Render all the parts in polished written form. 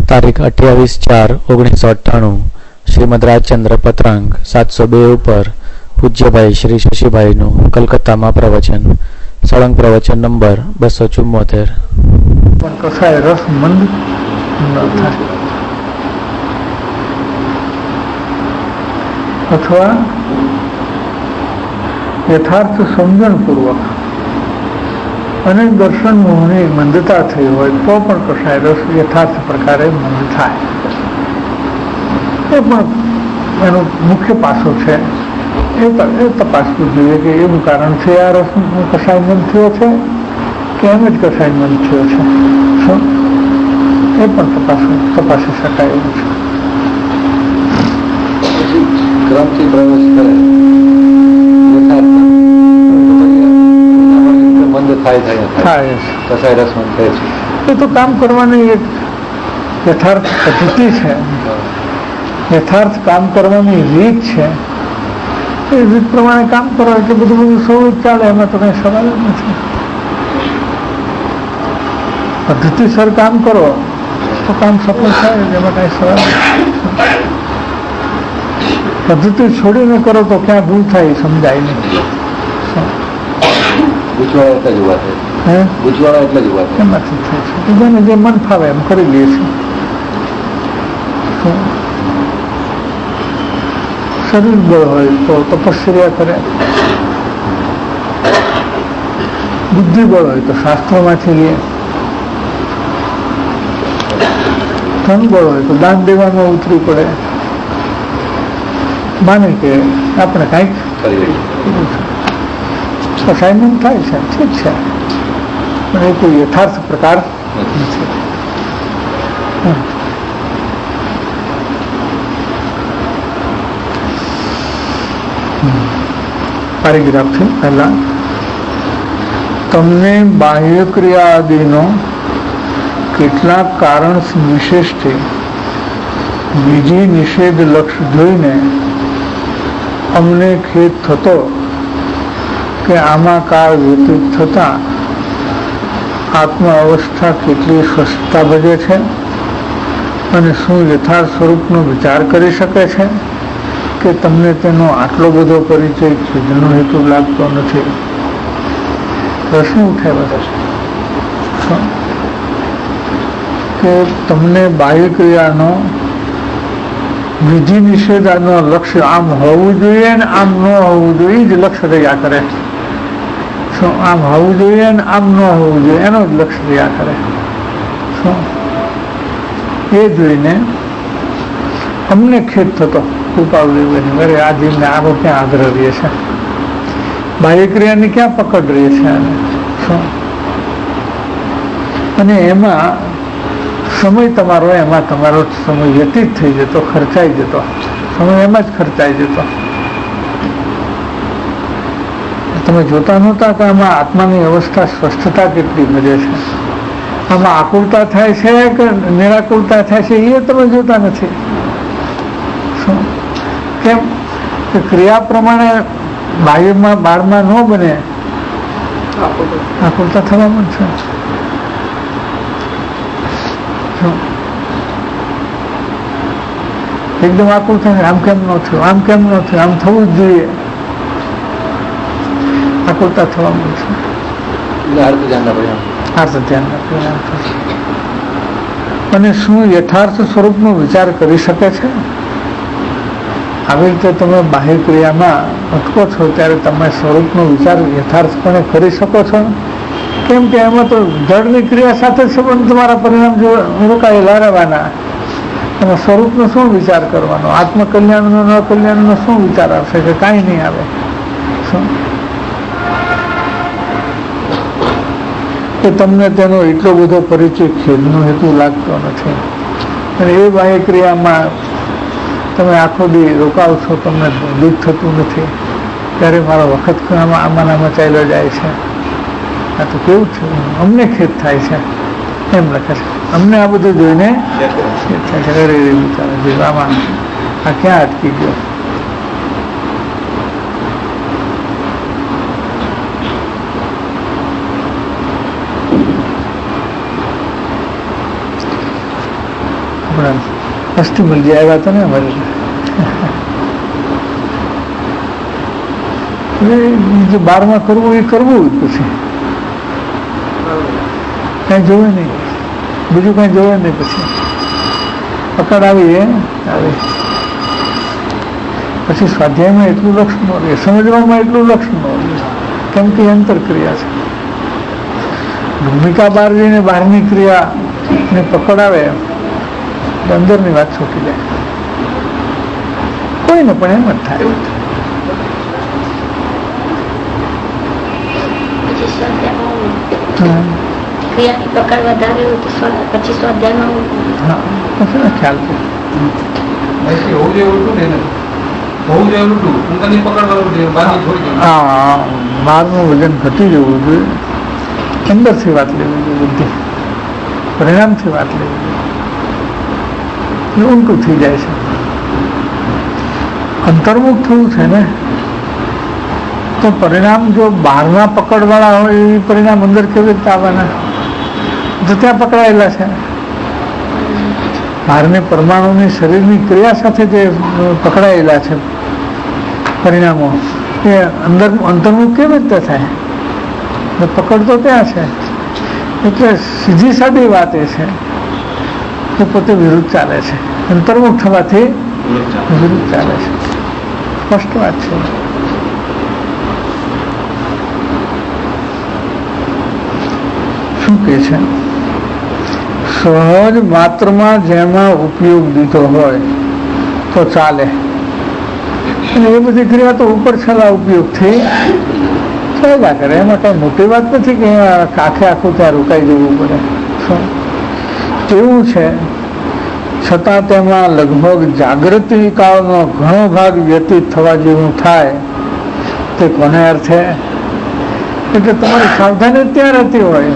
તારીખ 28/4/1998 શ્રીમદ રાજચંદ્ર પત્રાંક 702 ઉપર પૂજ્યભાઈ શ્રી શશીભાઈનું કલકત્તામાં પ્રવચન, સળંગ પ્રવચન નંબર 274. પણ કસાય રસ મંદ ન થાય અથવા યથાર્થ સમજણપૂર્વક અને દર્શન મોહની મંદતા થઈ હોય તો પણ કસાય રસ યથાર્થ પ્રકારે મંદ થાય. એ પણ એનું મુખ્ય પાસું છે. એ તપાસવું જોઈએ કે એવું કારણ છે આ રસનો કસાય મંદ થયો છે કે એમ જ કસાય મંદ થયો છે. એ પણ તપાસી શકાય એવું છે. ક્રમથી પ્રવેશ કરે મંદ થાય કસાય રસ મંદ થાય છે. એ તો કામ કરવાની એક યથાર્થ પદ્ધતિ છે, યથાર્થ કામ કરવાની રીત છે. એ રીત પ્રમાણે કામ કરો એટલે બધું સૌ ચાલે, એમાં તો કઈ સવાલ જ નથી. પદ્ધતિસર કામ કરો તો કામ સફળ થાય, એમાં કઈ સવાલ નથી. પદ્ધતિ છોડીને કરો તો ક્યાં ભૂલ થાય એ સમજાય નહીં. એમાંથી થાય છે જેને જે મન ફાવે એમ કરી લે છે. શરીર બળ હોય તો તપશ્ચર્યા કરે, બુદ્ધિ બળ હોય તો શાસ્ત્રોમાંથી લે, ધન બળ હોય તો દાન દેવામાં ઉતરી પડે. માને કે આપણે કંઈક અસાઇનમેન્ટ થાય છે, ઠીક છે, પણ એ કોઈ યથાર્થ પ્રકાર નથી. પેરેગ્રાફથી પહેલા તમને બાહ્ય ક્રિયા આદિનો કેટલાક કારણ વિશેષથી બીજી નિષેધ લક્ષ્ય જોઈને અમને ખેદ થતો કે આમાં કાળ વ્યતીત થતા આત્મ અવસ્થા કેટલી સ્વસ્થતા ભજે છે અને શું યથાર્થ સ્વરૂપનો વિચાર કરી શકે છે કે તમને તેનો આટલો બધો પરિચય ખેદનો હેતુ લાગતો નથી. પ્રશ્ન ઉઠાવ્યો કે તમને બાહ્ય ક્રિયાનો વિધિ નિષેધનો લક્ષ્ય આમ હોવું જોઈએ ને આમ ન હોવું જોઈએ, જ લક્ષ્ય રહ્યા કરે. શું આમ હોવું જોઈએ ને આમ ન હોવું જોઈએ એનો જ લક્ષ્ય રહ્યા કરે. શું એ જોઈને અમને ખેદ થતો કૃપા લેવાની વરે આ જીવને આવો ક્યાં આગ્રહ રહે છે, બાહ્ય ક્રિયાની ક્યાં પકડ રહે છે. શું અને એમાં સમય તમારો સમય વ્યતીત થઈ જતો, ખર્ચાઈ જતો, સમય એમાં જ ખર્ચાઈ જતો. તમે જોતા નહોતા કે આમાં આત્માની અવસ્થા સ્વસ્થતા કેટલી ભજે છે, આમાં આકુલતા થાય છે કે નિરાકુલતા થાય છે એ તમે જોતા નથી. શું કેમ કે ક્રિયા પ્રમાણે બાહ્યમાં બાળમાં ન બને, આકુલતા થવામાં છે. એકદમ આકુલ થાય, આમ કેમ ન થયું, આમ કેમ ન થયું, આમ થવું જ જોઈએ, આકુલતા થવામાં છે. અને શું યથાર્થ સ્વરૂપનો વિચાર કરી શકે છે? આવી રીતે તમે બાહ્ય ક્રિયામાં અટકો છો ત્યારે તમે સ્વરૂપનો વિચાર યથાર્થપણે કરી શકો છો? કેમ કે એમાં તો જળની ક્રિયા સાથે સંબંધ તમારા પરિણામ રોકાયેલા રહેવાના. અને સ્વરૂપનો શું વિચાર કરવાનો? આત્મકલ્યાણનો ન કલ્યાણનો શું વિચાર આવશે કે કાંઈ નહીં આવે. શું કે તમને તેનો એટલો બધો પરિચય ખેદનો હેતુ લાગતો નથી. અને એ બાહ્ય ક્રિયામાં તમે આખો દી રોકાવ છો, તમને દુઃખ થતું નથી, ત્યારે મારો વખત આમાં ચાલ્યો જાય છે. આ તો કેવું છે, અમને ખેદ થાય છે એમ લખે છે. અમને આ બધું જોઈને ખેદ થાય છે. અરે વિચારે આમાં આ ક્યાં અટકી ગયો. આપણા અસ્થિમલજી આવ્યા હતા ને અમારે, જે 12માં કરવું એ કરવું જ પછી કઈ જોવે નહીં, બીજું કઈ જોવે નહીં. પછી પકડ આવી આવી પછી સ્વાધ્યાયમાં એટલું લક્ષ ન રહે, સમજવામાં એટલું લક્ષ ન રહે, કેમ કે અંતરક્રિયા છે. ભૂમિકા બહાર જઈને બહારની ક્રિયાને પકડાવે એટલે અંદરની વાત છૂટી જાય. કોઈને પણ એમ જ થાય. ખ્યાલ હા, બહારનું વજન ઘટી જવું જોઈએ, અંદરથી વાત લેવી જોઈએ, બુદ્ધિ પરિણામથી વાત લેવી જોઈએ. ઊંટું થઈ જાય છે. અંતર્મુખ થવું છે ને, તો પરિણામ જો બહારના પકડવાળા હોય એ પરિણામ અંદર કેવી રીતે આવવાના? તો ત્યાં પકડાયેલા છે. બહારની પરમાણુની શરીરની ક્રિયા સાથે જે પકડાયેલા છે પરિણામો, એ અંતર્મુખ કેવી રીતે થાય? પકડ તો ત્યાં છે. એટલે સીધી સાદી વાત એ છે કે પોતે વિરુદ્ધ ચાલે છે. અંતર્મુખ થવાથી વિરુદ્ધ ચાલે છે. સ્પષ્ટ વાત છે. શું કે છે? સહજ માત્રમાં જેમાં ઉપયોગ દીધો હોય તો ચાલે. એ બધી ક્રિયા તો ઉપર છેલ્લા ઉપયોગથી ચાલ્યા કરે. એમાં કઈ મોટી વાત નથી કે આખે આખું ત્યાં રોકાઈ જવું પડે. એવું છે છતાં તેમાં લગભગ જાગૃતિ કાળનો ઘણો ભાગ વ્યતીત થવા જેવું થાય તે કોને અર્થે? એટલે તમારી સાવધાની ત્યાં રહેતી હોય.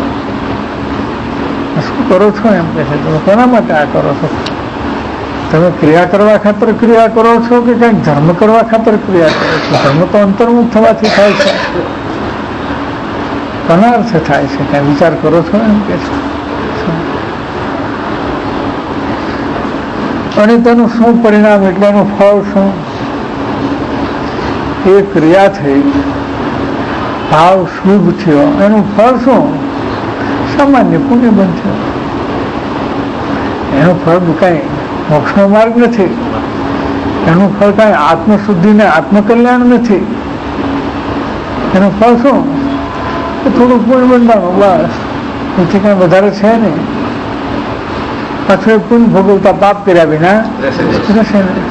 શું કરો છો એમ કે છે, તમે કોના માટે આ કરો છો? તમે ક્રિયા કરવા ખાતર ક્રિયા કરો છો કે કંઈક ધર્મ કરવા ખાતર ક્રિયા કરો છો? ધર્મ તો અંતર્મુખ થવાથી થાય છે. કોના અર્થે થાય છે? કઈ વિચાર કરો છો એમ કે છે. અને તેનું શું પરિણામ, એટલે એનું ફળ શું? એ ક્રિયા થઈ, ભાવ શુભ થયો, એનું ફળ શું? સામાન્ય પુણ્ય બનશે. એનું ફળ કઈ મોક્ષનો માર્ગ નથી. એનું ફળ કઈ આત્મશુદ્ધિ ને આત્મકલ્યાણ નથી. એનું ફળ શું? થોડું પુણ્ય બંધાણું, બસ. એથી કઈ વધારે છે નહીં. પાછું પુણ્ય ભોગવતા પાપ કર્યા વિના રહેશે નહીં.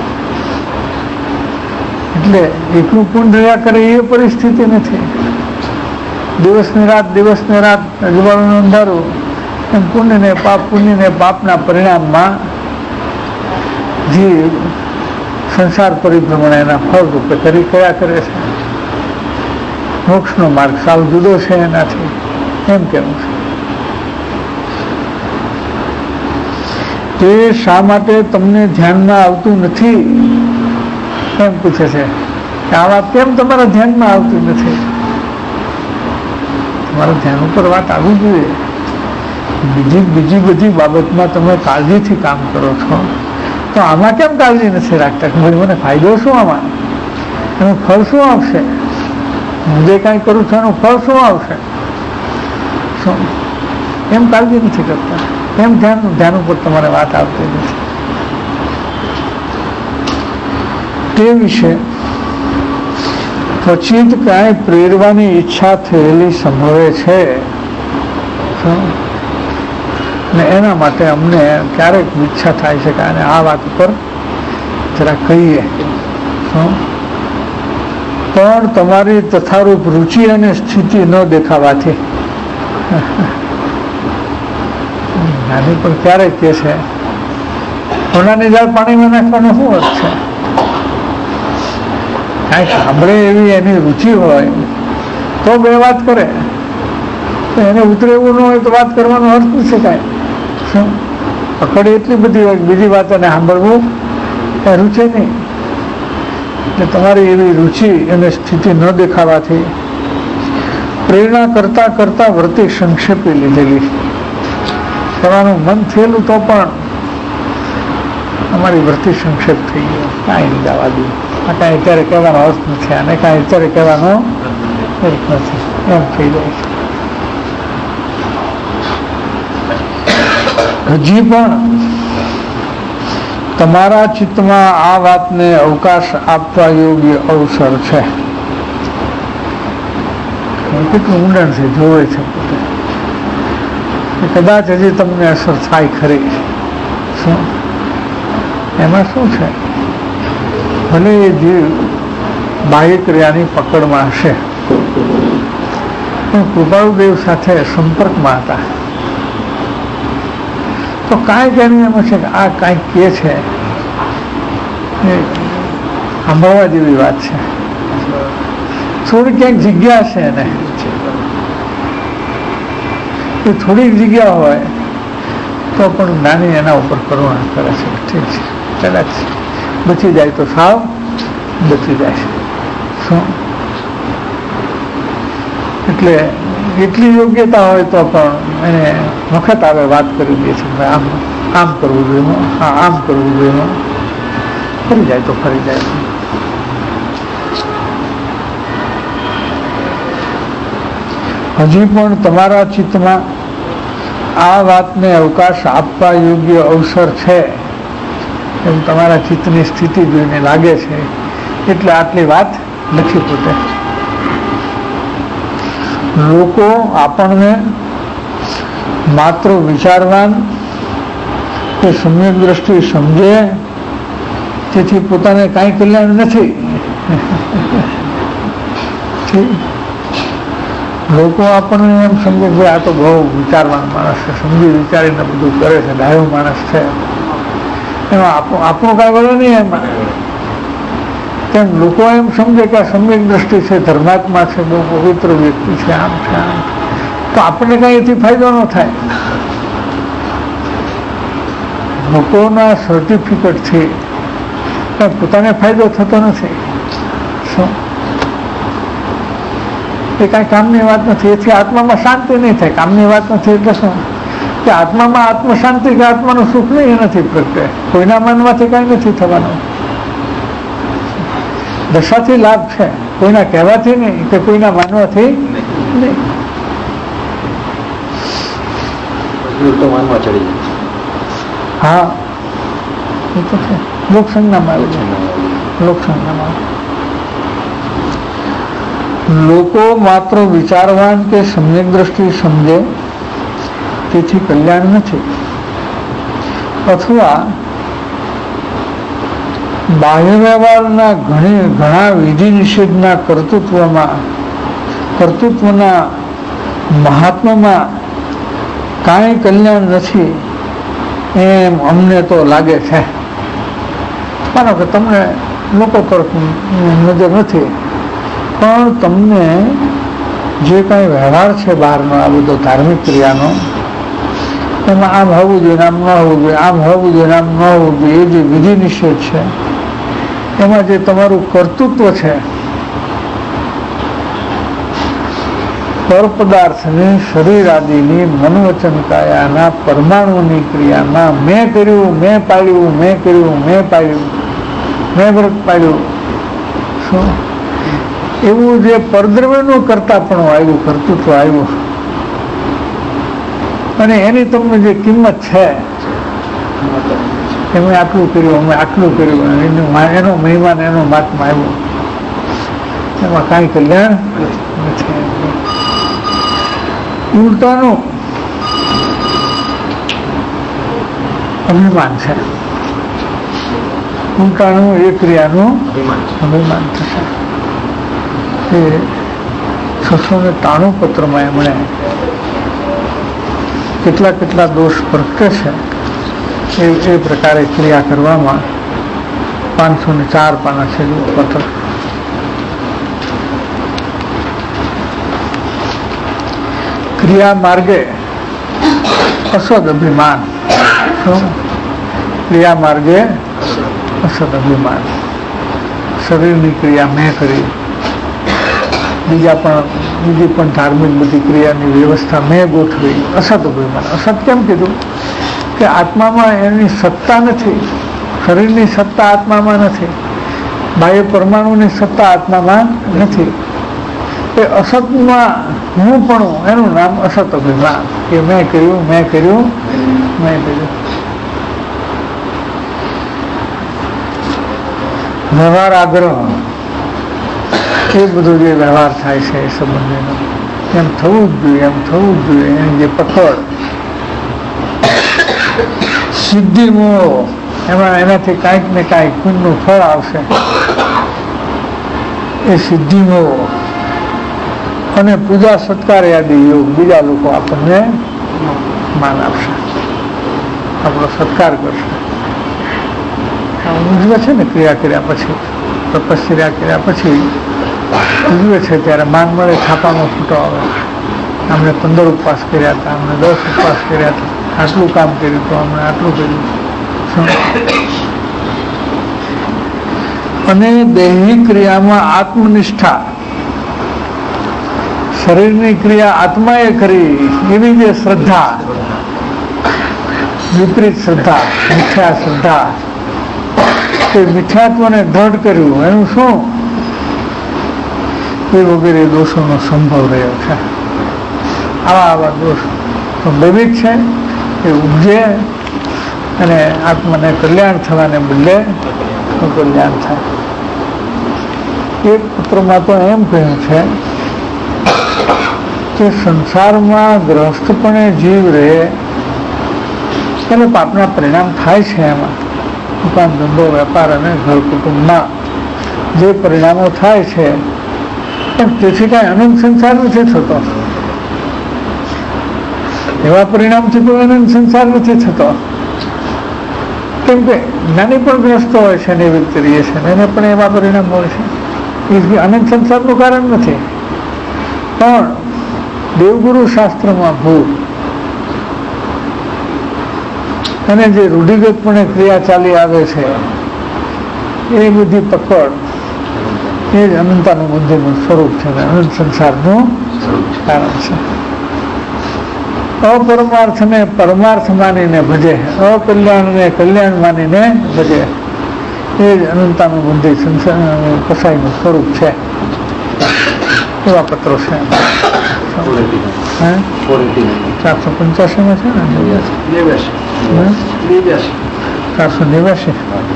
એટલે એટલું પુણ્ય રહ્યા કરે એ પરિસ્થિતિ નથી. દિવસની રાત અજવાળું અંધારું, એમ પુણ્યને પાપના પરિણામમાં જીવ સંસાર પરિભ્રમણ એના ફળ રૂપે કરી કયા કરે છે. મોક્ષનો માર્ગ સાવ જુદો છે એનાથી, એમ કેવું છે. તે શા માટે તમને ધ્યાનમાં આવતું નથી એમ પૂછે છે કે આ વાત કેમ તમારા ધ્યાનમાં આવતી નથી? તમારા ધ્યાન ઉપર વાત આવવી જોઈએ. બીજી બધી બાબતમાં તમે કાળજીથી કામ કરો છો, તો આમાં કેમ કાળજી નથી રાખતા? મને ફાયદો શું આમાં? એનું ફળ શું આવશે? હું જે કાંઈ કરું છું એનું ફળ શું આવશે? શું એમ કાળજી નથી કરતા? એમ ધ્યાન ઉપર તમારે વાત આવતી નથી. તે વિશે ક્વચિત કાંઈ પ્રેરવાની ઈચ્છા થયેલી સંભવે છે, ને એના માટે અમને ક્યારેક ઈચ્છા થાય છે કે આ વાત ઉપર જરા કહીએ. પણ તમારી તથારૂપ રુચિ અને સ્થિતિ ન દેખાવાથી નાની પણ ક્યારેક કે છે સોનાની જાળ પાણીમાં નાખવાનો શું અર્થ છે? કાંઈ સાંભળે એવી એની રુચિ હોય તો બે વાત કરે, એને ઉતરે એવું ન હોય તો વાત કરવાનો અર્થ નથી કાંઈ. શું પકડે એટલી બધી હોય, બીજી વાત એને સાંભળવું એ રૂચે નહીં. એટલે તમારી એવી રુચિ અને સ્થિતિ ન દેખાવાથી પ્રેરણા કરતા વર્તી સંક્ષેપી લીધેલી. કહેવાનું મન થયેલું તો પણ અમારી વૃત્તિ સંક્ષેપ થઈ ગયો, કાંઈ નહીં જવા દઉં, આ કાંઈ અત્યારે કહેવાનો અર્થ નથી, આને કાંઈ અત્યારે કહેવાનો અર્થ નથી, એમ થઈ જાય છે. હજી પણ તમારા ચિત્તમાં આ વાતને અવકાશ આપવા યોગ્ય અવસર છે. કેટલું ઊંડાણ છે, જોવે છે પોતે, કદાચ હજી તમને અસર થાય ખરી. શું એમાં શું છે? ભલે એ જીવ બાહ્ય ક્રિયાની પકડમાં હશે, પણ કૃપાળુદેવ સાથે સંપર્કમાં હતા, તો કાંઈક એનું એમ છે કે આ કાંઈક કહે છે એ સાંભળવા જેવી વાત છે. થોડી ક્યાંક જગ્યા છે એને, એ થોડીક જગ્યા હોય તો પણ જ્ઞાની એના ઉપર કરુણા કરે છે. ઠીક છે, કદાચ બચી જાય તો સાવ બચી જાય છે. શું એટલે એટલી યોગ્યતા હોય તો પણ એને વખત આવે વાત કરી દે છે, આમ આમ કરવું જોઈએ, હા આમ કરવું જોઈએ, ફરી જાય તો ફરી જાય. હજી પણ તમારા ચિત્તમાં આ વાતને અવકાશ આપવા યોગ્ય અવસર છે એમ તમારા ચિત્તની સ્થિતિ જોઈને લાગે છે, એટલે આટલી વાત લખી પોતે. લોકો આપણને માત્ર વિચારવાન કે સમ્યક દ્રષ્ટિ સમજે તેથી પોતાને કાંઈ કલ્યાણ નથી. લોકો આપણને એમ સમજે કે આ તો બહુ વિચારવાન માણસ છે, સમજી વિચારીને બધું કરે છે, ડાયો માણસ છે, એમાં આપણું કાંઈ વળે નહીં એમાં. તેમ લોકો એમ સમજે કે આ સમ્યક દ્રષ્ટિ છે, ધર્માત્મા છે, બહુ પવિત્ર વ્યક્તિ છે, આમ છે આમ, તો આપણને કાંઈ એથી ફાયદો ન થાય. લોકોના સર્ટિફિકેટથી કાંઈ પોતાને ફાયદો થતો નથી. શું એ કાંઈ કામની વાત નથી, એથી આત્મામાં શાંતિ નહીં થાય. કામની વાત નથી એટલે શું કે આત્મામાં આત્મ શાંતિ કે આત્માનું સુખ નહીં, એ નથી પ્રગટે. કોઈના માનવાથી કાંઈ નથી થવાનું. દશાથી લાભ છે, કોઈના કહેવાથી નહીં કે કોઈના માનવાથી નહીં. હા એ તો છે, લોકસંજ્ઞામાં આવે છે, લોકસંજ્ઞામાં. લોકો માત્ર વિચારવાન કે સમ્યક દ્રષ્ટિ સમજે તેથી કલ્યાણ નથી, અથવા બાહ્ય વ્યવહારના ઘણા વિધિ નિષેધના કર્તૃત્વના મહાત્મામાં કાંઈ કલ્યાણ નથી એમ અમને તો લાગે છે. માનો કે તમને લોકો તરફ નજર નથી, પણ તમને જે કાંઈ વ્યવહાર છે બહારનો, આ બધો ધાર્મિક ક્રિયાનો, એમાં આમ હોવું જોઈએ, આમ ન હોવું જોઈએ, આમ હોવું જોઈએ, આમ ન હોવું જોઈએ, એ જે વિધિ નિષેધ છે એમાં જે તમારું કર્તૃત્વ છે, પર પદાર્થની શરીર આદિની મનવચન કાયાના પરમાણુની ક્રિયામાં મેં કર્યું, મેં પાડ્યું, મેં કર્યું, મેં પાડ્યું, મેં વ્રત પાડ્યું, શું એવું જે પરદ્રવ્યનું કરતાપણું આવ્યું, કર્તૃત્વ આવ્યું, અને એની તમને જે કિંમત છે, અમે આટલું કર્યું, અમે આટલું કર્યું, એનો મહિમા એનો મહાત્મા આવ્યો, એમાં કાંઈ કલ્યાણ નથી. ઉલટાનું અભિમાન છે, ઉલટાનું એ ક્રિયાનું અભિમાન થશે. એ 693 પત્રમાં એમણે કેટલા દોષ પ્રગટે છે એ પ્રકારે ક્રિયા કરવામાં 504 પાના છેલ્લું પત્ર. ક્રિયા માર્ગે અસદ અભિમાન. ક્રિયા માર્ગે અસદ અભિમાન. શરીરની ક્રિયા મેં કરી, બીજી પણ ધાર્મિક બધી ક્રિયાની વ્યવસ્થા મેં ગોઠવી, અસદ અભિમાન. અસદ કેમ કીધું? કે આત્મામાં એની સત્તા નથી, શરીરની સત્તા આત્મામાં નથી, બાહ્ય પરમાણુની સત્તા આત્મામાં નથી. એ અસતમાં હું પણ એનું નામ અસત અભિમાન, કે મેં કર્યું. વ્યવહાર આગ્રહ, એ બધો જે વ્યવહાર થાય છે એ સંબંધીનો, એમ થવું જ જોઈએ. એની જે પકડ, સિદ્ધિ મોહ, એનાથી કાંઈક ને કાંઈક પુણ્યનું ફળ આવશે. એ સિદ્ધિ મોહ અને પૂજા સત્કાર યાદી યોગ, બીજા લોકો આપણને માન આપશે, આપણો સત્કાર કરશે. ઉજવે છે ને ક્રિયા કર્યા પછી, તપસ્યા કર્યા પછી ઉજવે છે ત્યારે માન મળે, છાપામાં ફોટો આવે. અમને 15 ઉપવાસ કર્યા હતા, અમને 10 ઉપવાસ કર્યા હતા, આટલું કામ કર્યું હતું, અમને આટલું કર્યું. અને દેહી ક્રિયામાં આત્મનિષ્ઠા, શરીરની ક્રિયા આત્માએ કરી એવી જે શ્રદ્ધા, વિપરીત શ્રદ્ધા, મિથ્યા શ્રદ્ધા, તે મિથ્યાત્વને દ્રઢ કર્યું, એનું શું? એ વગેરે દોષોનો સંભવ રહ્યો છે. આવા દોષ સંભવિત છે, એ ઉપજે અને આત્માને કલ્યાણ થવાને બદલે કલ્યાણ થાય. એક પત્રમાં તો એમ કહ્યું છે કે સંસારમાં ગ્રસ્તપણે જીવ રહે ત્યારે પાપના પરિણામ થાય છે. એમાં દુકાન, ધંધો, વેપાર અને ઘર કુટુંબમાં જે પરિણામો થાય છે, પણ તેથી કાંઈ અનંત સંસાર નથી થતો. એવા પરિણામથી તો અનંત સંસાર નથી થતો. કેમ કે જ્ઞાની પણ ગ્રસ્ત હોય છે, ને એવી કરીએ છે, એને પણ એવા પરિણામ હોય છે. એ અનંત સંસારનું કારણ નથી. પણ દેવગુરુ શાસ્ત્રમાં ભૂલ અને જે રૂઢિગતપણે ક્રિયા ચાલી આવે છે, એ બધી પકડ, એ જ અનંતાનુબુદ્ધિનું સ્વરૂપ છે, અનંત સંસારનું કારણ છે. અપરમાર્થને પરમાર્થ માનીને ભજે, અકલ્યાણને કલ્યાણ માનીને ભજે, એ જ અનંતાનુબુદ્ધિ કસાઈનું સ્વરૂપ છે. એવા પત્રો છે. 485 છે ને, 489.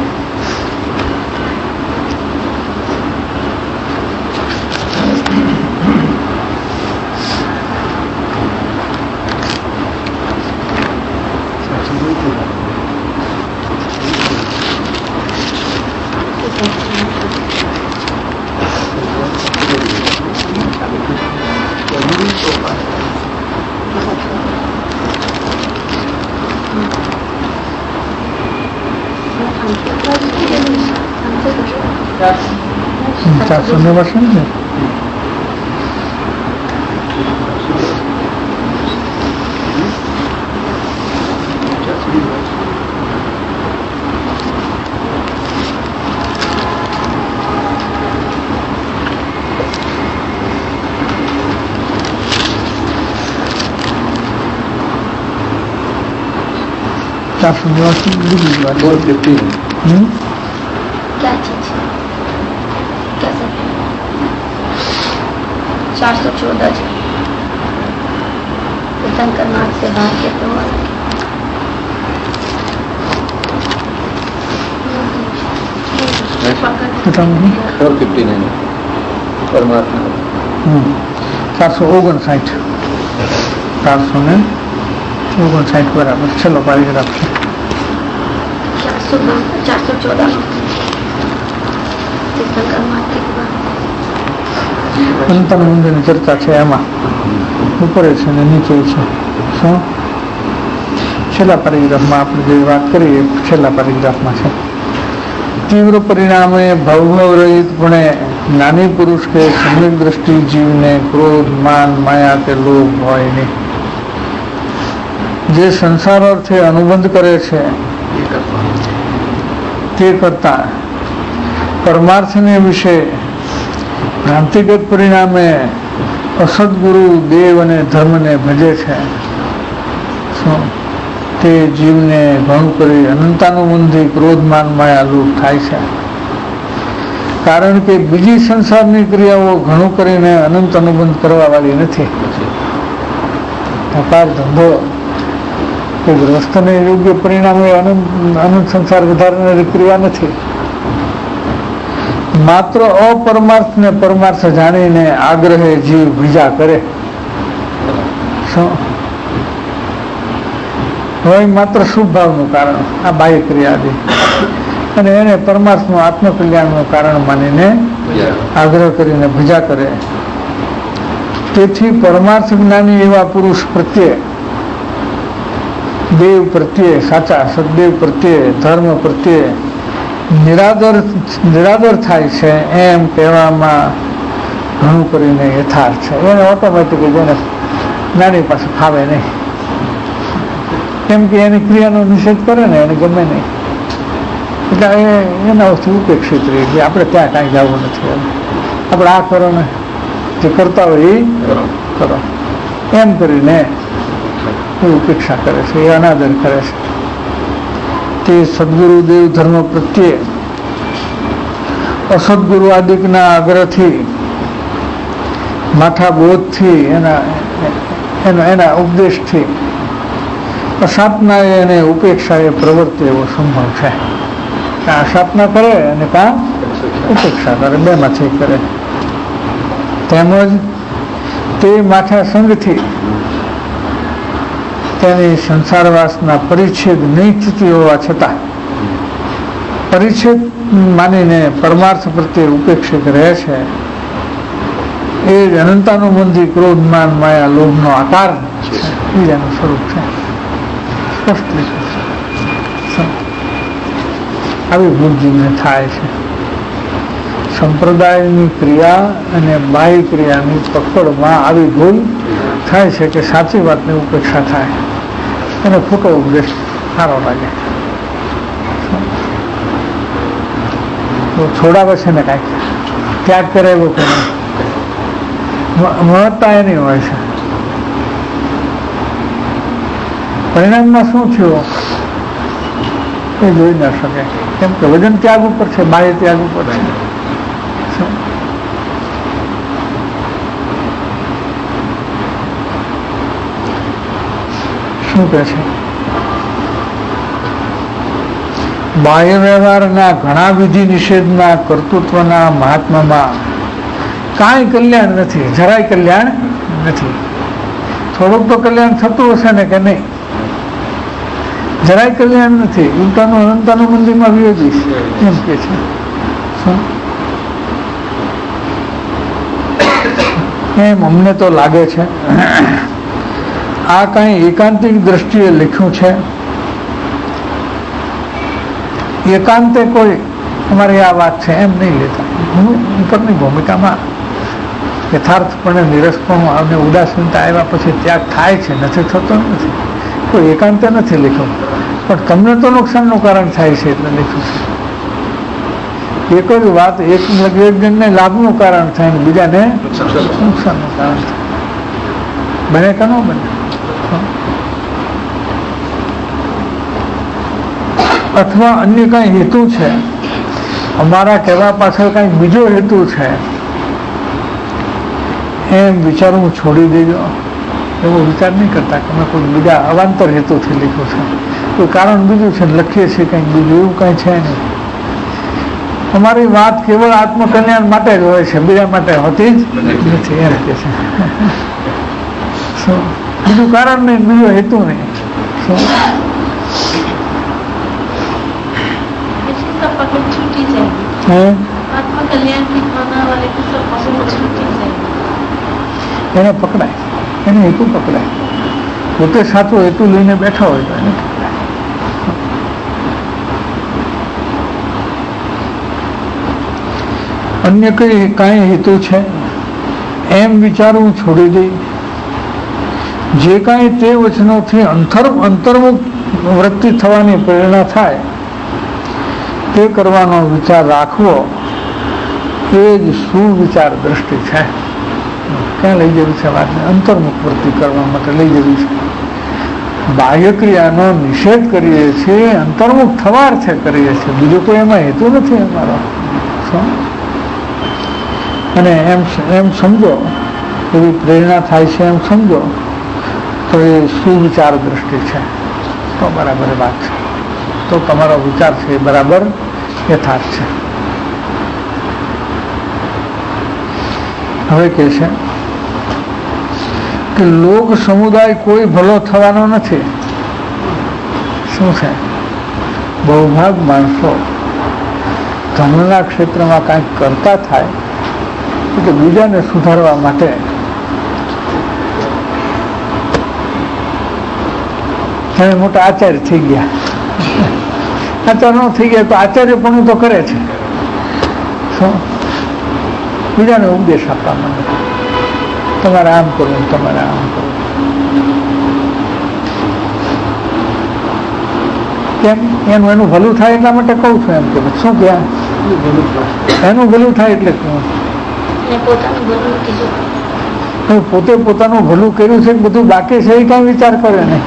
क्या चीज? क्या सब? 414 जी तीर्थंकर मार्ग से बाहर के तो પરમાત્મા 459 બરાબર. ચલો પેરેગ્રાફ છે 414 तीर्थंकर मार्ग के बाद અંતર મંદિરની ચર્ચા છે. એમાં ઉપરે છે ને નીચે છે. શું છેલ્લા પેરેગ્રાફમાં આપણે જે વાત કરીએ, છેલ્લા પેરેગ્રાફમાં છે, तीव्र परिणामे भवभव रहित पुणे ज्ञानी पुरुष के सम्यक दृष्टि जीवने क्रोध मान माया के लोभ હોય નહીં. જે સંસાર અર્થે અનુબંધ કરે છે તે કરતા પરમાર્થને વિશે ભ્રાંતિગત પરિણામે અસદગુરુ દેવ અને ધર્મને ભજે છે. શું તે જીવને ઘણું કરી અનંતાનુબંધી ક્રોધમાન માયા લોભ થાય છે. કારણ કે બીજી સંસારની ક્રિયાઓ ઘણું કરીને અનંત અનુબંધ કરવા વાળી નથી. વેપાર ધંધો કે ગ્રસ્તને યોગ્ય પરિણામે અનંત સંસાર વધારનારી ક્રિયા નથી. માત્ર અપરમાર્થ ને પરમાર્થ જાણીને આગ્રહે જીવ બીજા કરે. હવે માત્ર શુભ ભાવનું કારણ આ બાહ્ય ક્રિયા અને એને પરમાર્થનું આત્મકલ્યાણનું કારણ માનીને આગ્રહ કરીને ભજા કરે. તેથી પરમાર્થ જ્ઞાની એવા પુરુષ પ્રત્યે, દેવ પ્રત્યે, સાચા સદદેવ પ્રત્યે, ધર્મ પ્રત્યે નિરાદર થાય છે એમ કહેવામાં ઘણું કરીને યથાર્થ છે. એને ઓટોમેટિક જેને જ્ઞાની પાસે ફાવે નહીં, કેમ કે એની ક્રિયાનો નિષેધ કરે ને એને ગમે નહીં, એટલે એના વસ્તુ ઉપેક્ષિત રહી કે આપણે ત્યાં કાંઈ જવું નથી, આપણે આ કરો ને જે કરતા હોય એ કરો એમ કરીને એ ઉપેક્ષા કરે છે, એ અનાદર કરે છે. તે સદગુરુ દેવ ધર્મ પ્રત્યે અસદગુરુ આદિકના આગ્રહથી, માથા બોધથી, એના ઉપદેશથી અસાપના એને ઉપેક્ષા એ પ્રવૃત્તિ એવો સંભવ છે. કાં અસાપના કરે અને કાં ઉપેક્ષા કરે, બેમાંથી કરે. તેમજ તે માથા સંગથી તેની સંસારવાસના પરિચ્છેદ નહીં થતી હોવા છતાં પરિચ્છેદ માનીને પરમાર્થ પ્રત્યે ઉપેક્ષિત રહે છે. એ જ અનંતાનુબંધી ક્રોધમાન માયા લોભનો આકાર છે, એનું સ્વરૂપ છે. સ્પષ્ટ રીતે આવી બુદ્ધિને થાય છે. સંપ્રદાયની ક્રિયા અને બાહ્ય ક્રિયાની પકડમાં આવી ભૂલ થાય છે કે સાચી વાતની ઉપેક્ષા થાય અને ખોટો ઉપદેશ સારો લાગે. તો છોડાવે છે ને કાંઈક ત્યાગ કરાવ્યો કે મહત્તા એની હોય છે. પરિણામમાં શું થયું એ જોઈ ન શકે, કેમ કે વજન ત્યાગ ઉપર છે, બાહ્ય ત્યાગ ઉપર છે. શું કહે છે? બાહ્ય વ્યવહારના ઘણા વિધિ નિષેધના કર્તૃત્વના મહાત્મામાં કાંઈ કલ્યાણ નથી, જરાય કલ્યાણ નથી. થોડુંક તો કલ્યાણ થતું હશે ને કે નહીં? જરાય કલ્યાણ નથી. ઉલટાનું અનંતાનું મંદિરમાં વિયોજીશ એમ કે છે. એમ અમને તો લાગે છે આ કાંઈ એકાંતિક દ્રષ્ટિએ લખ્યું છે. એકાંતે કોઈ અમારી આ વાત છે એમ નહીં લેતા. હું ઉપરની ભૂમિકામાં યથાર્થપણે નિરસપણું અને ઉદાસીનતા આવ્યા પછી ત્યાગ થાય છે, નથી થતો નથી. કોઈ એકાંતે નથી લખ્યું, પણ તમને તો નુકસાનનું કારણ થાય છે એટલે લખ્યું છે. એક જ વાત એક જણને લાભનું કારણ થાય ને બીજાને નુકસાનનું કારણ થાય. બને કે ન બને? અથવા અન્ય કઈ હેતુ છે, અમારા કહેવા પાછળ કઈ બીજો હેતુ છે, એમ વિચારવું છોડી દેજો. એવો વિચાર નહીં કરતા કે અમે કોઈ બીજા અવાંતર હેતુથી લખ્યું છે, કોઈ કારણ બીજું છે, લખીએ છીએ કંઈક બીજું, એવું કંઈ છે નહીં. અમારી વાત કેવળ આત્મકલ્યાણ માટે જ હોય છે, બીજા માટે હોતી જ નથી એમ કે છે. બીજું કારણ નહીં, બીજો હેતુ નહીં. એને પકડાય, એને હેતુ પકડાય. પોતે સાચો હેતુ લઈને બેઠા હોય તો એને પકડાય. અન્ય કાંઈ હેતુ છે એમ વિચારવું છોડી દઈ. જે કાંઈ તે વચનોથી અંતર્મુખ વૃત્તિ થવાની પ્રેરણા થાય તે કરવાનો વિચાર રાખવો એ જ સુવિચાર દ્રષ્ટિ છે. ક્યાં લઈ જવી છે વાતને? અંતર્મુખ વૃત્તિ કરવા માટે લઈ જવી છે. બાહ્ય ક્રિયાનો નિષેધ કરીએ છીએ, અંતર્મુખ થવા અર્થે કરીએ છીએ, બીજો કોઈ એમાં હેતુ નથી અમારો. અને એમ સમજો, એવી પ્રેરણા થાય છે એમ સમજો તો એ સુવિચાર દ્રષ્ટિ છે, તો બરાબર વાત છે, તો તમારો વિચાર છે એ બરાબર યથાર્થ છે. હવે કહે છે કે લોક સમુદાય કોઈ ભલો થવાનો નથી. શું છે? બહુભાગ માણસો ધર્મના ક્ષેત્રમાં કાંઈક કરતા થાય તો બીજાને સુધારવા માટે તમે મોટા આચાર્ય થઈ ગયા. આચાર્ય ન થઈ ગયા તો આચાર્યપણું તો કરે છે. શું? બીજાને ઉપદેશ આપવા માંગે, તમારે આમ કરવું, તમારે આમ કરવું. કેમ? એનું ભલું થાય એટલા માટે કહું છું. એમ કે શું ક્યાં એનું ભલું થાય એટલે પોતે પોતાનું ભલું કર્યું છે, બધું બાકી છે એ કઈ વિચાર કરે નહીં.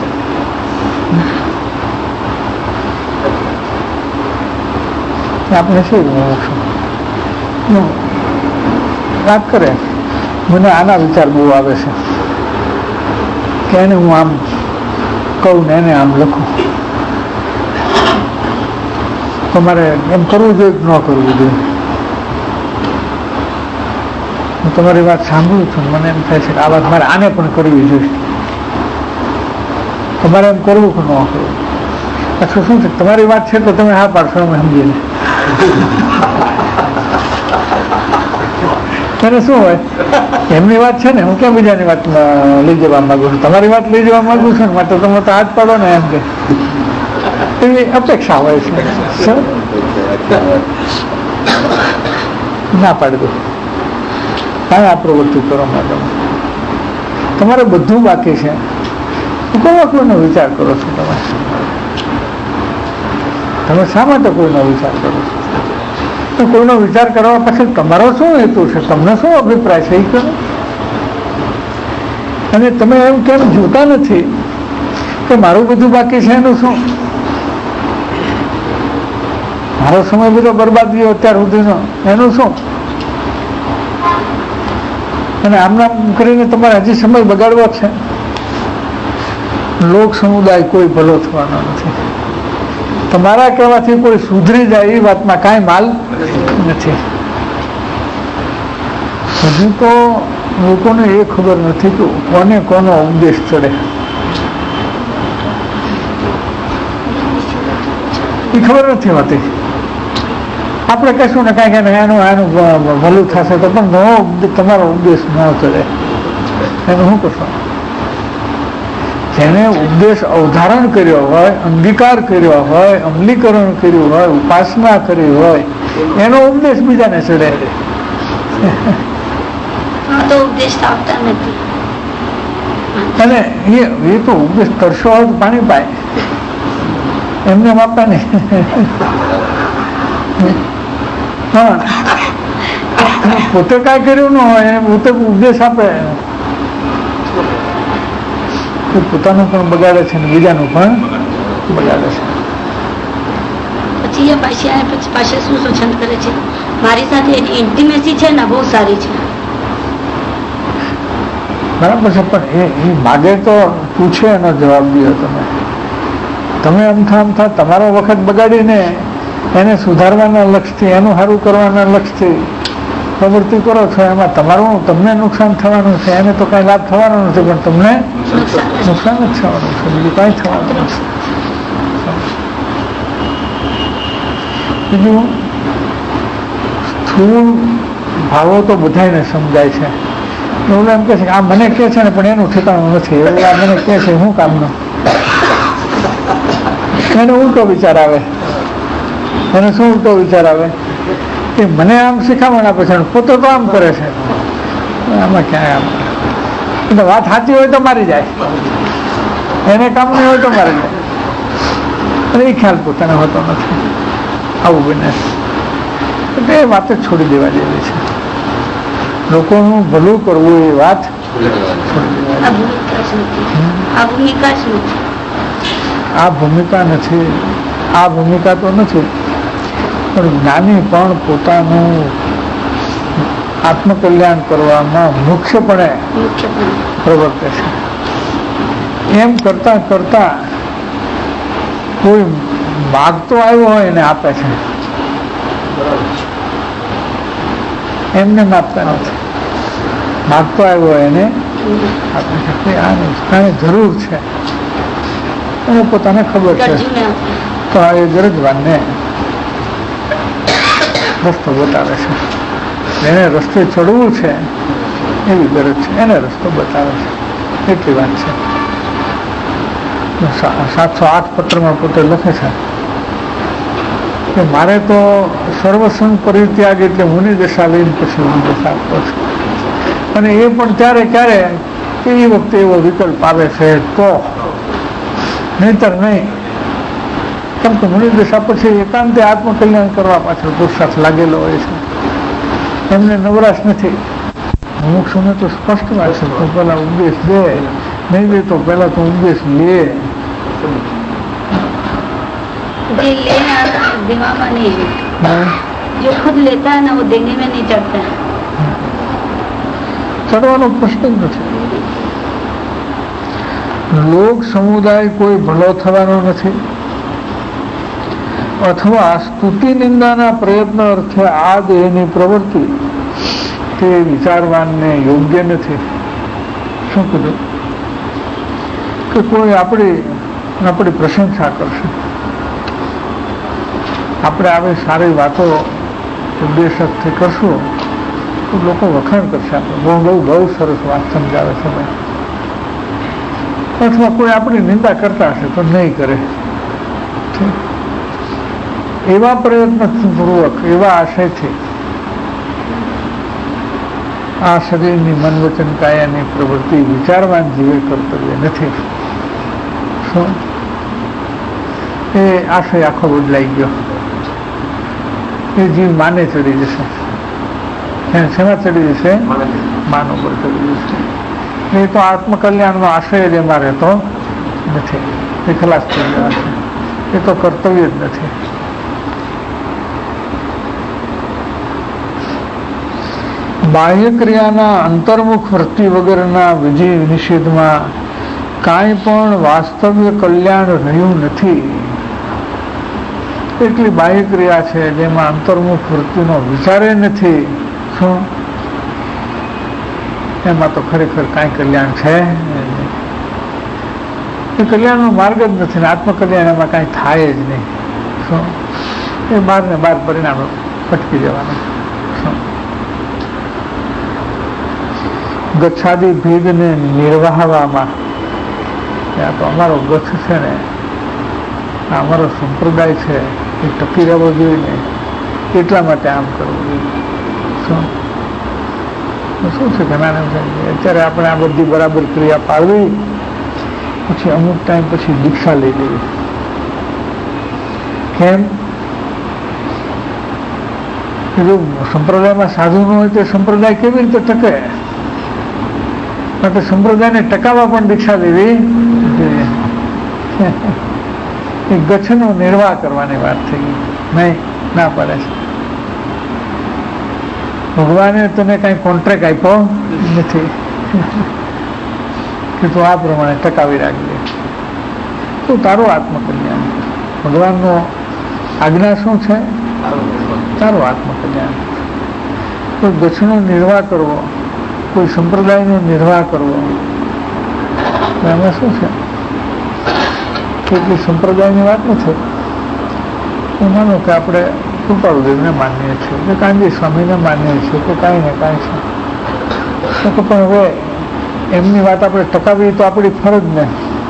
આપણે શું વાત કરે, મને આના વિચાર બહુ આવે છે કે એને હું આમ કહું ને એને આમ લખું, તમારે એમ કરવું જોઈએ કે ન કરવું જોઈએ. હું તમારી વાત સાંભળું છું, મને એમ થાય છે કે આ વાત મારે આને પણ કરવી જોઈએ. તમારે એમ કરવું કે ન કરવું? અચ્છા, શું છે તમારી વાત છે તો તમે હા પાડશો, અમે સમજીને. એને શું હોય, એમની વાત છે ને, હું ક્યાં બીજાની વાત લઈ જવા માંગુ છું, તમારી વાત લઈ જવા માંગુ છું ને, માટે તમે તો હાથ પાડો ને, એમ કે એવી અપેક્ષા હોય છે. ના પાડી દો, કાંઈ આ પ્રવૃત્તિ કરો મેડમ, તમારે બધું બાકી છે, કોઈનો વિચાર કરો છો તમે શા માટે કોઈનો વિચાર કરો છો? તો કોઈનો વિચાર કરવા પછી તમારો શું હેતુ છે, તમને શું અભિપ્રાય છે એ કરો. અને તમે એમ કેમ જોતા નથી કે મારું બધું બાકી છે? એનું શું? મારો સમય બધો બરબાદ ગયો અત્યાર સુધીનો, એનું શું? અને આમ કરીને તમારે હજી સમય બગાડવો છે. લોક સમુદાય કોઈ ભલો થવાનો નથી. તમારા કહેવાથી કોઈ સુધરી જાય એ વાતમાં કાંઈ માલ નથી. હજુ તો લોકોને એ ખબર નથી કે કોને કોનો ઉપદેશ ચડે. એ ખબર નથી હોતી. આપણે કહીશું ને કાંઈક એનું ભલું થશે તો પણ નવો તમારો ઉપદેશ ન ચડે, એનું શું કરશો? જેને ઉપદેશ અવધારણ કર્યો હોય, અંગીકાર કર્યો હોય, અમલીકરણ કર્યું હોય, ઉપાસના કરી હોય, એનો ઉપદેશ બીજાને ચડે. અને એ તો ઉપદેશ કરશો હોય તો પાણી પાય, એમને આપવા નહીં. હા, પોતે કાંઈ કર્યું ન હોય, પોતે ઉપદેશ આપે, પોતાનું પણ બગાડે છે ને બીજાનું પણ બગાડે છે. પછી એ પાસે શું સૂચન કરે છે? મારી સાથે ઇન્ટિમેસી છે ને બહુ સારી છે. બરાબર છે, પણ એ માગે તો પૂછે એનો જવાબ દો. તમે અમથા તમારો વખત બગાડીને એને સુધારવાના લક્ષ્યથી, એનું સારું કરવાના લક્ષ્યથી પ્રવૃત્તિ કરો છો, એમાં તમને નુકસાન થવાનું છે, એને તો કઈ લાભ થવાનો નથી, પણ તમને નુકસાન જ થવાનું છે, બીજું કઈ થવાનું નથી. બીજું સ્થૂળ ભાવો તો બધાને સમજાય છે. એવું એમ કે છે કે આ મને કહે છે ને પણ એનું ઠેકાણું નથી, એવું આ મને કહે છે શું કામનું? એને ઉલટો વિચાર આવે. એને શું ઉલટો વિચાર આવે કે મને આમ શીખામણ આપે છે, પોતે તો આમ કરે છે. આમાં ક્યાંય આમ એટલે વાત સાચી હોય તો મારી જાય, એને કામ નહીં હોય તો મારી જાય, અને એ ખ્યાલ પોતાને હોતો નથી. આવું બને એટલે એ વાત જ છોડી દેવા જેવી છે. લોકોનું ભલું કરવું એ વાત છોડી દેવા. આ ભૂમિકા નથી, આ ભૂમિકા તો નથી, પણ જ્ઞાની પણ પોતાનું આત્મકલ્યાણ કરવામાં મુખ્યપણે પ્રવર્તે છે. એમ કરતા કરતા કોઈ માગતો આવ્યો હોય એને આપે છે, એમને આપતા નથી. માગતો આવ્યો હોય એને આપે છે, આને જરૂર છે એને પોતાને ખબર છે, તો આ એ ગરજવાનને રસ્તો બતાવે છે. એને રસ્તે ચડવું છે એવી ગરજ છે, એને રસ્તો બતાવે છે, એટલી વાત છે. 708 પત્રમાં પોતે લખે છે કે મારે તો સર્વસંગ પરિત્યાગ એટલે મુનિ દશા લઈને પછી હું દશા આપો છું, અને એ પણ ત્યારે ક્યારે કે એ વખતે એવો વિકલ્પ આવે છે તો, નહીતર નહીં. કેમ કે મુનિ દશા પછી એકાંતે આત્મકલ્યાણ કરવા પાછળ પુરુષાર્થ લાગેલો હોય છે, એમને નવરાશ નથી. અમુક સમય તો સ્પષ્ટ વાત છે, તો પેલા ઉપદેશ દે, નહીં દે તો પેલા તો ઉપદેશ લે. दिमाग नहीं है, जो खुद लेता है ना वो देने में नहीं चढ़ता है. ચડવાનો પ્રશ્ન જ નથી. લોક સમુદાય કોઈ ભલો થવાનો નથી, અથવા સ્તુતિ નિંદાના પ્રયત્ન અર્થે આ દેહની પ્રવૃત્તિ તે વિચારવાનને યોગ્ય નથી. શું કીધું કે કોઈ આપણી પ્રશંસા કરશે, આપણે આવી સારી વાતો ઉપદેશકથી કરશું તો લોકો વખાણ કરશે, આપણે બહુ સરસ વાત સમજાવે છે ભાઈ. અથવા કોઈ આપણી નિંદા કરતા હશે તો નહીં કરે. એવા પ્રયત્નપૂર્વક, એવા આશયથી આ શરીરની મન વચન કાયાની પ્રવૃત્તિ વિચારવાન જીવે કર્તવ્ય નથી. શું એ આશય આખો બદલાઈ ગયો. એ જીવ માને ચડી જશે. શેમાં ચડી જશે? માન ઉપર ચડી જશે. એ તો આત્મકલ્યાણનો આશય જ એમાં રહેતો નથી, એ ખલાસ થઈ ગયા છે. એ તો કર્તવ્ય જ નથી. બાહ્ય ક્રિયાના અંતર્મુખ વૃત્તિ વગરના વિધિ નિષેધમાં કાંઈ પણ વાસ્તવ્ય કલ્યાણ રહ્યું નથી. એટલી બાહ્ય ક્રિયા છે જેમાં અંતર્મુખ વૃત્તિનો વિચારે નથી. શું એમાં તો ખરેખર કાંઈ કલ્યાણ છે? એ કલ્યાણનો માર્ગ જ નથી ને આત્મકલ્યાણ એમાં કાંઈ થાય જ નહીં. શું એ બાર ને બાર પરિણામ ભટકી જવાના. શું ગચ્છાદી ભેદને નિર્વાહવામાં, આ તો અમારો ગચ્છ છે ને, આ અમારો સંપ્રદાય છે, એ ટકી રહેવો જોઈએ ને, એટલા માટે આમ કરવું જોઈએ. શું છે કે અત્યારે આપણે આ બધી બરાબર ક્રિયા પાડવી, પછી અમુક ટાઈમ પછી દીક્ષા લઈ લેવી. કેમ? જો સંપ્રદાયમાં સાધુ ન હોય તો સંપ્રદાય કેવી રીતે ટકે? માટે સંપ્રદાયને ટકાવવા પણ દીક્ષા લેવી જોઈએ. એ ગચ્છનો નિર્વાહ કરવાની વાત થઈ ગઈ. નહીં, ના પડે છે. ભગવાને તને કઈ કોન્ટ્રાક્ટ આપ્યો નથી કે તું આ પ્રમાણે ટકાવી રાખજે. તો તારું આત્મકલ્યાણ, ભગવાનનો આજ્ઞા શું છે? તારું આત્મકલ્યાણ. કોઈ ગચ્છનો નિર્વાહ કરવો, કોઈ સંપ્રદાયનો નિર્વાહ કરવો, એમાં શું છે? કેટલી સંપ્રદાયની વાત નથી. હું માનું કે આપણે કૃપાળુદેવને માનીએ છીએ, કે કાનજી સ્વામીને માનીએ છીએ, કે કાંઈ ને કાંઈ છે, તો પણ હવે એમની વાત આપણે ટકાવી તો આપણી ફરજ ને.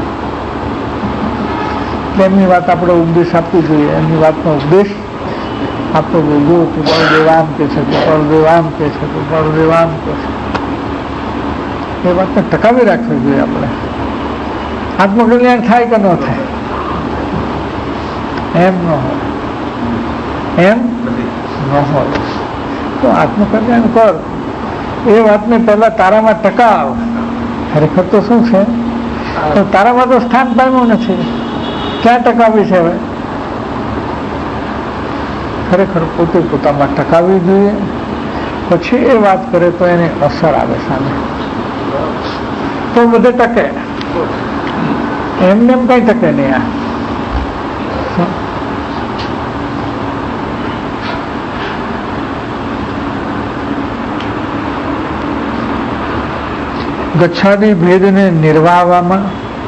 એટલે એમની વાત આપણે ઉપદેશ આપવી જોઈએ. એમની વાતનો ઉપદેશ આપવો જોઈએ. જો કૃપાળુદેવ આમ કે છે, કૃપાળુદેવ આમ કે છે, કૃપાળુદેવ આમ કે છે, એ વાતને ટકાવી રાખવી જોઈએ. આપણે આત્મકલ્યાણ થાય કે ન થાય? એમ ન હોય, એમ ન હોય તો આત્મકલ્યાણ કર. એ વાતને પહેલા તારામાં ટકાવ. ખરેખર તો શું છે, તો તારામાં તો સ્થાન પામ્યું નથી. ક્યાં ટકાવી છે? હવે ખરેખર પોતે પોતામાં ટકાવવી જોઈએ, પછી એ વાત કરે તો એની અસર આવે સામે, તો બધે ટકે. એમને એમ કઈ ટકે નહીં. આ ગચ્છાદી ભેદને નિર્વાહવામાં,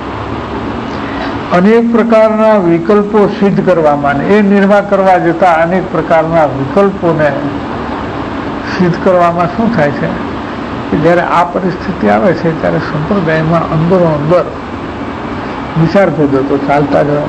અનેક પ્રકારના વિકલ્પો સિદ્ધ કરવામાં, એ નિર્વાહ કરવા જતા અનેક પ્રકારના વિકલ્પોને સિદ્ધ કરવામાં શું થાય છે કે જ્યારે આ પરિસ્થિતિ આવે છે ત્યારે સંપ્રદાયમાં અંદરો અંદર વિચાર ભેદો તો ચાલતા જ હોય.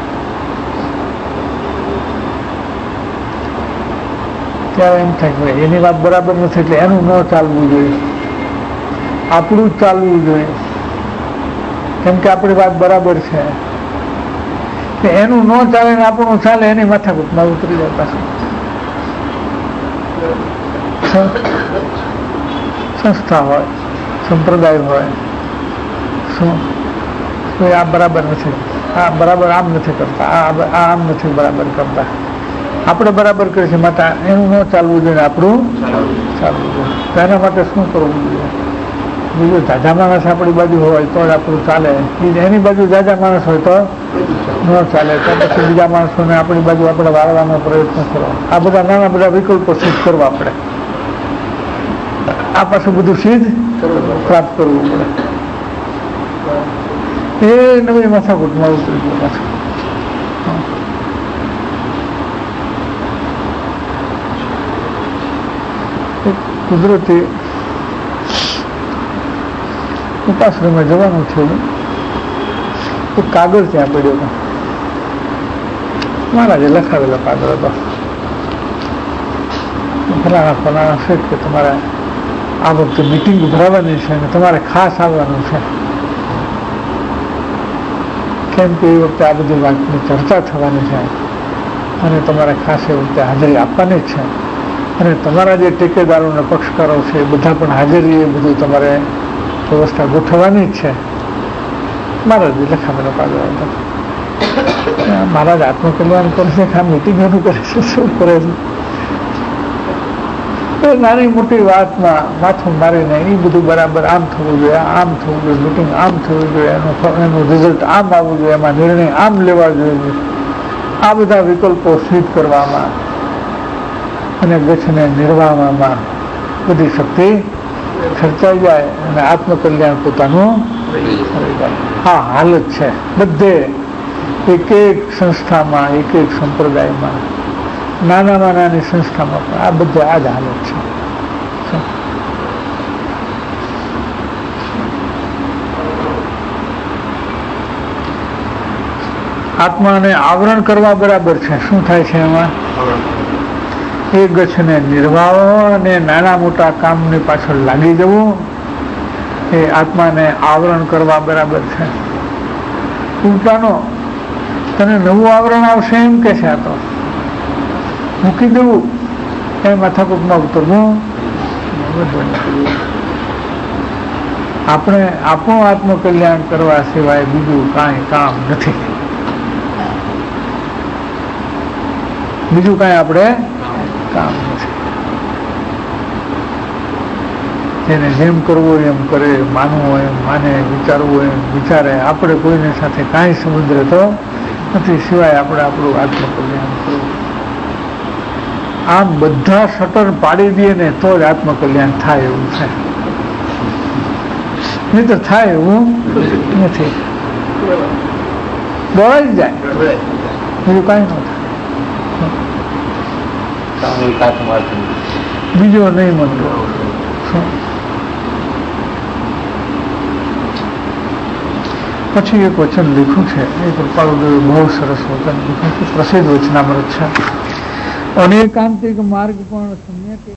ત્યારે એમ થાય કે એની વાત બરાબર નથી એટલે એનું ન ચાલવું જોઈએ, આપણું જ ચાલવું જોઈએ, કેમ કે આપણી વાત બરાબર છે. કે એનું ન ચાલે ને આપણું ચાલે એની માથાકૂટમાં ઉતરી જાય પાછું. સંસ્થા હોય, સંપ્રદાય હોય, શું આ બરાબર નથી, આ બરાબર આમ નથી કરતા, આ આમ નથી બરાબર કરતા, આપણે બરાબર કરીએ છીએ માટે એનું ન ચાલવું જોઈએ, આપણું ચાલવું જોઈએ. તો એના માટે શું કરવું જોઈએ? બીજું જાજા માણસ આપણી બાજુ હોય તો જ આપણું ચાલે, એની બાજુ જાજા માણસ હોય તો ન ચાલે. તો પછી બીજા માણસોને આપણી બાજુ આપણે વાળવાનો પ્રયત્ન કરો. આ બધા નાના બધા વિકલ્પો સિદ્ધ કરવા આપણે, આ પાછું બધું સિદ્ધ પ્રાપ્ત કરવું પડે. એ નવી માથાકૂટમાં ઉતરી ગયું પાછું. કુદરતી ઉપાશ્રમમાં જવાનું છે, તો કાગળ ત્યાં પડ્યો હતો, મહારાજે લખાવેલો કાગળ હતો, ફલાણા ફલાણા છે કે તમારે આ વખતે મિટિંગ ભરાવાની છે અને તમારે ખાસ આવવાનું છે, કેમ કે એ વખતે આ બધી વાતની ચર્ચા થવાની છે અને તમારે ખાસ એ વખતે હાજરી આપવાની જ છે, અને તમારા જે ટેકેદારો અને પક્ષકારો છે એ બધા પણ હાજરી, એ બધું તમારે વ્યવસ્થા ગોઠવવાની જ છે. મહારાજે લખાવેલો કાગળ હતો. મહારાજ આત્મકલ્યાણ કરે છે કે આ મિટિંગોનું કરે છે, શું કરે છે? નાની મોટી વાતમાં માથું મારીને એ બધું બરાબર આમ થવું જોઈએ, આમ થવું જોઈએ, મિટિંગ આમ થવું જોઈએ, એનું રિઝલ્ટ આમ આવવું જોઈએ, એમાં નિર્ણય આમ લેવા જોઈએ, આ બધા વિકલ્પો સિદ્ધ કરવામાં અને ગચ્છને નિર્વાહવામાં બધી શક્તિ ખર્ચાઈ જાય અને આત્મકલ્યાણ પોતાનું કરી જાય. હા હાલત છે બધે, એક એક સંસ્થામાં, એક એક સંપ્રદાયમાં, નાનામાં નાની સંસ્થામાં પણ આ બધે આ જ હાલત છે. આત્માને આવરણ કરવા બરાબર છે. શું થાય છે એમાં? એ ગચ્છને નિર્વાહો અને નાના મોટા કામની પાછળ લાગી જવું, એ આત્માને આવરણ કરવા બરાબર છે. ઉલટાનો તને નવું આવરણ આવશે એમ કે છે, આ તો મૂકી દેવું, એ માથાકૂટમાં ઉતરવું. આપણે આપણું આત્મકલ્યાણ કરવા સિવાય બીજું કાંઈ કામ નથી, બીજું કાંઈ આપણે કામ નથી. જેને જેમ કરવું એમ કરે, માનવું હોય એમ માને, વિચારવું હોય એમ વિચારે. આપણે કોઈને સાથે કાંઈ સંબંધ રહેતો નથી સિવાય આપણે આપણું આત્મકલ્યાણ કરવું. આમ બધા શટર પાડી દઈએ ને તો જ આત્મકલ્યાણ થાય એવું છે, નહીં તો થાય એવું નથી. દોડાઈ જ જાય, બીજું કાંઈ ન થાય. બીજો નહીં મનતો. પછી એક વચન લખ્યું છે, એ કૃપાળુદેવે બહુ સરસ વચન લખ્યું છે, પ્રસિદ્ધ વચનામૃત છે. અનેકાંતિક માર્ગ પણ